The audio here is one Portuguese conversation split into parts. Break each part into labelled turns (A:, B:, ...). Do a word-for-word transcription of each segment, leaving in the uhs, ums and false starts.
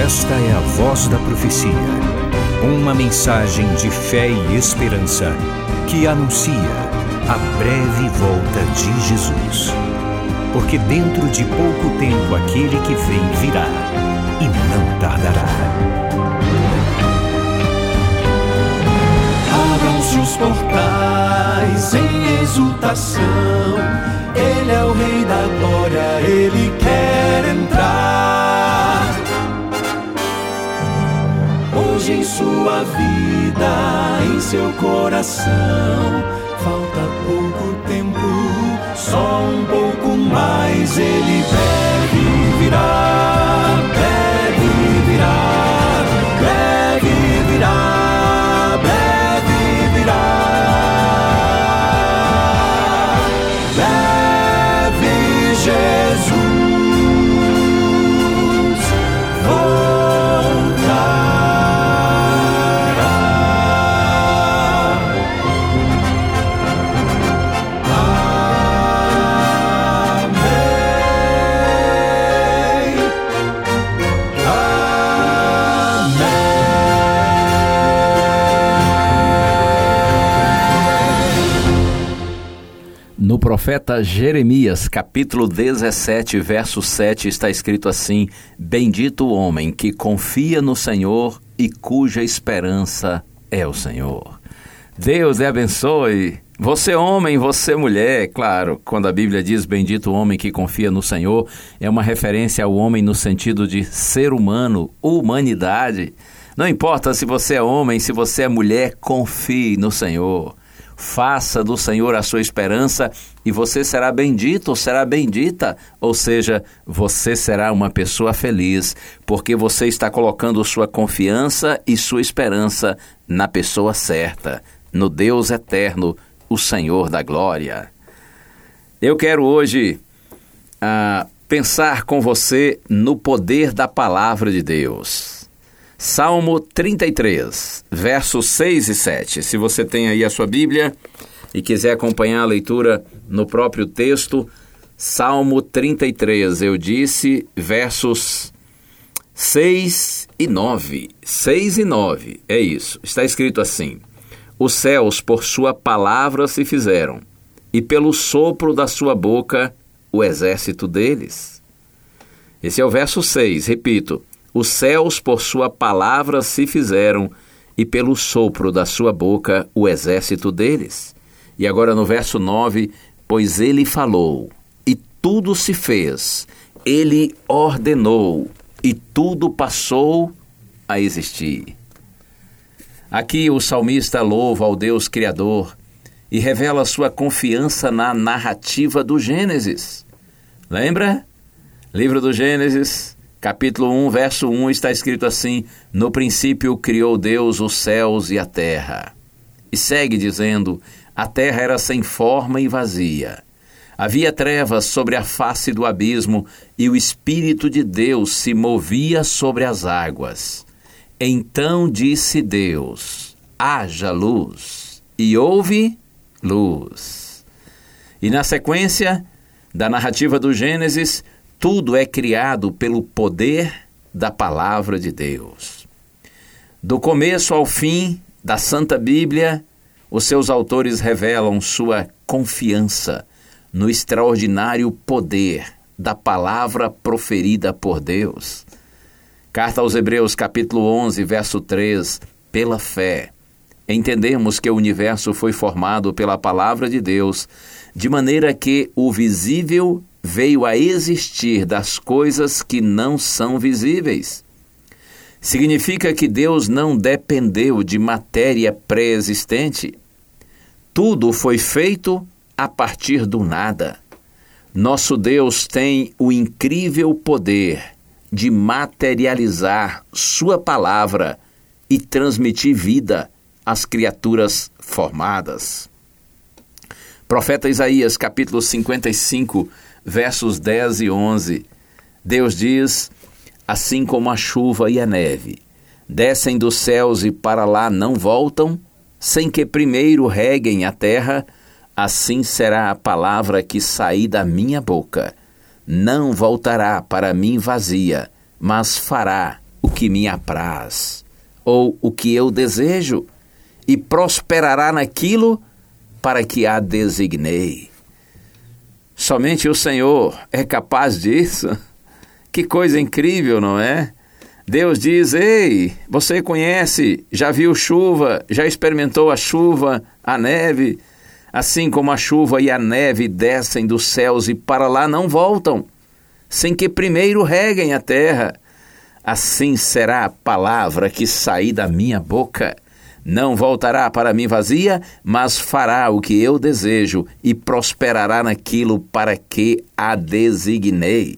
A: Esta é a Voz da Profecia, uma mensagem de fé e esperança que anuncia a breve volta de Jesus. Porque dentro de pouco tempo aquele que vem virá e não tardará.
B: Abram-se os portais em exultação, Ele é o Rei da Glória, Ele quer entrar. Hoje em sua vida, em seu coração, falta pouco tempo, só um pouco mais. Ele deve virar, deve virar, deve virar, deve virar. Deve Jesus
C: No profeta Jeremias, capítulo dezessete, verso sete, está escrito assim: Bendito o homem que confia no Senhor e cuja esperança é o Senhor. Deus lhe abençoe. Você homem, você mulher. Claro, quando a Bíblia diz bendito o homem que confia no Senhor, é uma referência ao homem no sentido de ser humano, humanidade. Não importa se você é homem, se você é mulher, confie no Senhor. Faça do Senhor a sua esperança e você será bendito ou será bendita, ou seja, você será uma pessoa feliz, porque você está colocando sua confiança e sua esperança na pessoa certa, no Deus eterno, o Senhor da glória. Eu quero hoje ah, pensar com você no poder da palavra de Deus. Salmo trinta e três, versos seis e sete. Se você tem aí a sua Bíblia e quiser acompanhar a leitura no próprio texto, Salmo trinta e três, eu disse, versos seis e nove. seis e nove, é isso. Está escrito assim: Os céus por sua palavra se fizeram, e pelo sopro da sua boca o exército deles. Esse é o verso seis, repito. Os céus por sua palavra se fizeram, e pelo sopro da sua boca o exército deles. E agora no verso nove, pois ele falou, e tudo se fez, ele ordenou, e tudo passou a existir. Aqui o salmista louva ao Deus Criador e revela sua confiança na narrativa do Gênesis. Lembra? Livro do Gênesis, capítulo um, verso um, está escrito assim: No princípio criou Deus os céus e a terra. E segue dizendo: A terra era sem forma e vazia. Havia trevas sobre a face do abismo, e o Espírito de Deus se movia sobre as águas. Então disse Deus: haja luz, e houve luz. E na sequência da narrativa do Gênesis, tudo é criado pelo poder da palavra de Deus. Do começo ao fim da Santa Bíblia, os seus autores revelam sua confiança no extraordinário poder da palavra proferida por Deus. Carta aos Hebreus, capítulo onze, verso três, pela fé, entendemos que o universo foi formado pela palavra de Deus, de maneira que o visível veio a existir das coisas que não são visíveis. Significa que Deus não dependeu de matéria pré-existente. Tudo foi feito a partir do nada. Nosso Deus tem o incrível poder de materializar sua palavra e transmitir vida às criaturas formadas. Profeta Isaías, capítulo cinquenta e cinco, versos dez e onze. Deus diz: assim como a chuva e a neve descem dos céus e para lá não voltam, sem que primeiro reguem a terra, assim será a palavra que sair da minha boca. Não voltará para mim vazia, mas fará o que me apraz, ou o que eu desejo, e prosperará naquilo para que a designei. Somente o Senhor é capaz disso. Que coisa incrível, não é? Deus diz: ei, você conhece, já viu chuva, já experimentou a chuva, a neve, assim como a chuva e a neve descem dos céus e para lá não voltam, sem que primeiro reguem a terra. Assim será a palavra que sair da minha boca. Não voltará para mim vazia, mas fará o que eu desejo e prosperará naquilo para que a designei.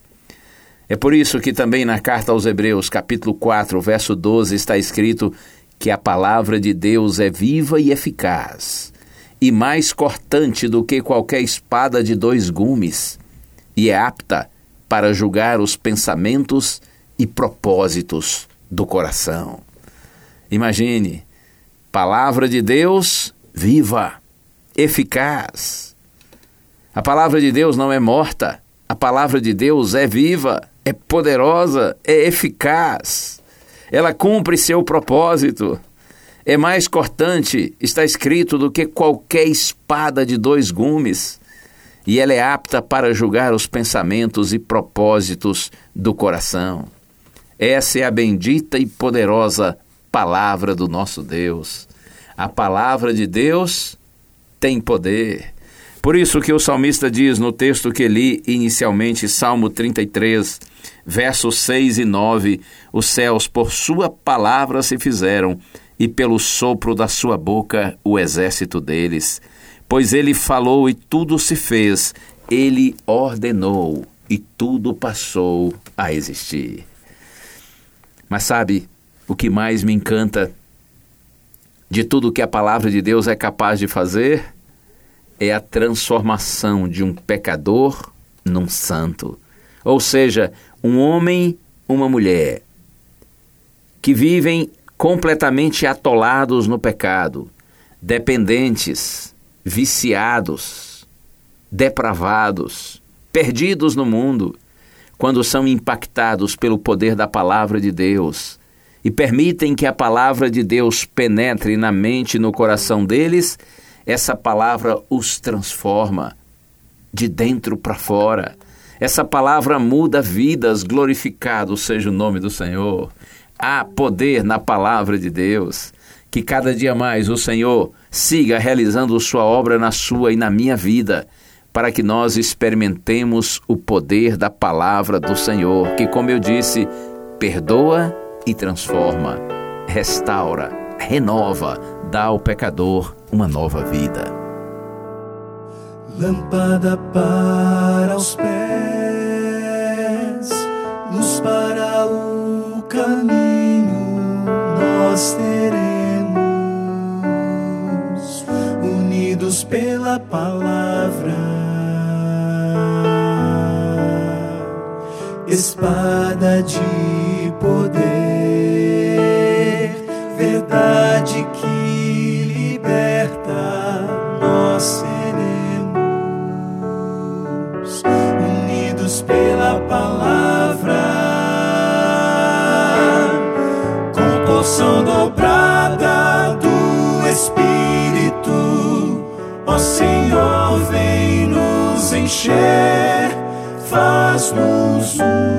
C: É por isso que também na carta aos Hebreus, capítulo quatro, verso doze, está escrito que a palavra de Deus é viva e eficaz, e mais cortante do que qualquer espada de dois gumes, e é apta para julgar os pensamentos e propósitos do coração. Imagine, palavra de Deus viva, eficaz. A palavra de Deus não é morta, a palavra de Deus é viva, é poderosa, é eficaz. Ela cumpre seu propósito. É mais cortante, está escrito, do que qualquer espada de dois gumes. E ela é apta para julgar os pensamentos e propósitos do coração. Essa é a bendita e poderosa palavra do nosso Deus. A palavra de Deus tem poder. Por isso que o salmista diz no texto que li inicialmente, Salmo trinta e três, versos seis e nove, os céus por sua palavra se fizeram, e pelo sopro da sua boca o exército deles. Pois ele falou e tudo se fez, ele ordenou e tudo passou a existir. Mas sabe, o que mais me encanta de tudo que a palavra de Deus é capaz de fazer é a transformação de um pecador num santo. Ou seja, um homem, uma mulher, que vivem completamente atolados no pecado, dependentes, viciados, depravados, perdidos no mundo, quando são impactados pelo poder da palavra de Deus e permitem que a palavra de Deus penetre na mente e no coração deles, essa palavra os transforma de dentro para fora. Essa palavra muda vidas, glorificado seja o nome do Senhor. Há poder na palavra de Deus. Que cada dia mais o Senhor siga realizando sua obra na sua e na minha vida, para que nós experimentemos o poder da palavra do Senhor, que, como eu disse, perdoa e transforma, restaura, renova, dá ao pecador uma nova vida.
B: Lâmpada para os pés, luz para o caminho, nós teremos, unidos pela palavra, espada de poder, verdade que liberta, nós seremos unidos pela palavra, com porção dobrada do Espírito. Ó Senhor, vem nos encher, faz-nos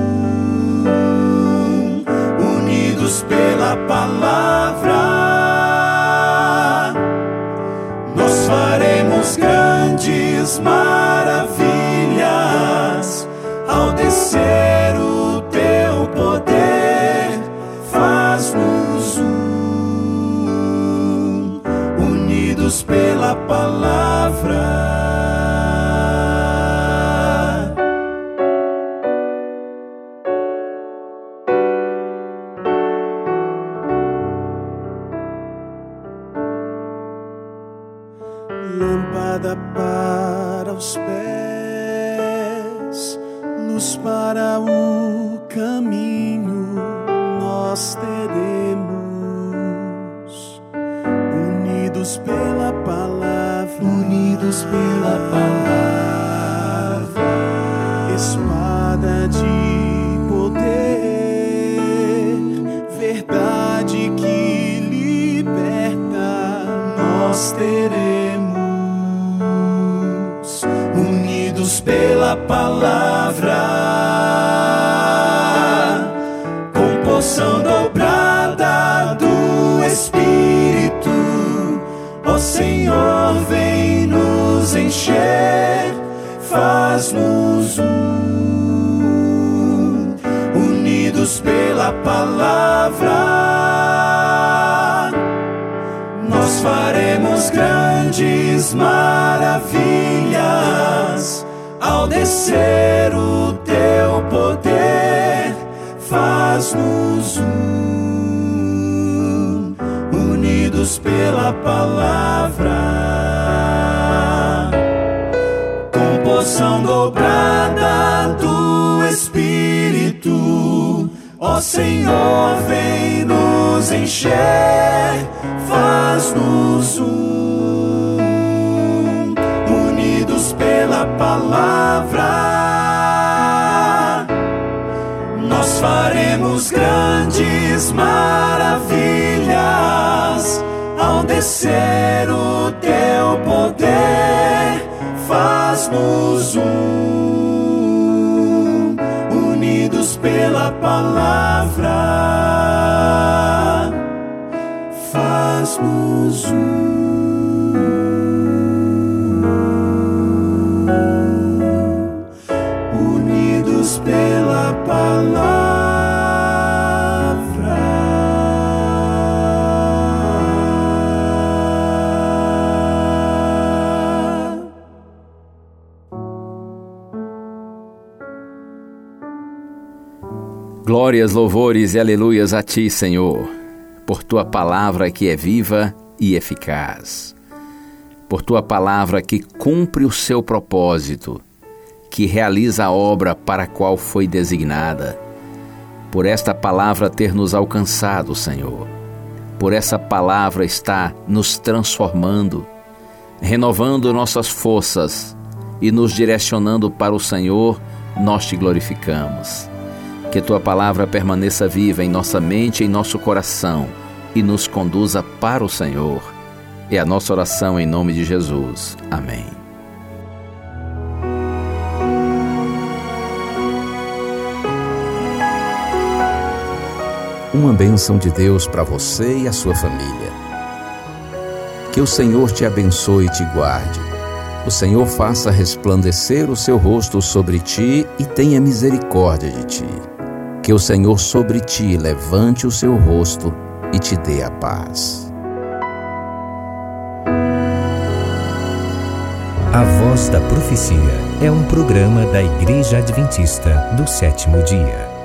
B: um, unidos pela palavra, nós faremos grandes maravilhas ao descer o teu poder. Faz-nos um, unidos pela palavra. Lâmpada para os pés, luz para o caminho, nós teremos, unidos pela palavra, unidos pela palavra, espada de poder, unidos pela palavra, com porção dobrada do Espírito, ó Senhor, vem nos encher, faz-nos um, unidos pela palavra, nós faremos grandes maravilhas ao descer o teu poder, faz-nos um, unidos pela palavra, com porção dobrada do Espírito, ó Senhor, vem nos encher, faz-nos um, unidos pela palavra, nós faremos grandes maravilhas ao descer o teu poder, faz-nos um, unidos pela palavra, faz-nos um, unidos pela palavra.
C: Glórias, louvores e aleluias a Ti, Senhor, por Tua palavra que é viva e eficaz, por Tua palavra que cumpre o seu propósito, que realiza a obra para a qual foi designada, por esta palavra ter nos alcançado, Senhor, por essa palavra estar nos transformando, renovando nossas forças e nos direcionando para o Senhor, nós Te glorificamos. Que Tua palavra permaneça viva em nossa mente e em nosso coração e nos conduza para o Senhor. É a nossa oração em nome de Jesus. Amém.
A: Uma bênção de Deus para você e a sua família. Que o Senhor te abençoe e te guarde. O Senhor faça resplandecer o seu rosto sobre ti e tenha misericórdia de ti. Que o Senhor sobre ti levante o seu rosto e te dê a paz.
D: A Voz da Profecia é um programa da Igreja Adventista do Sétimo Dia.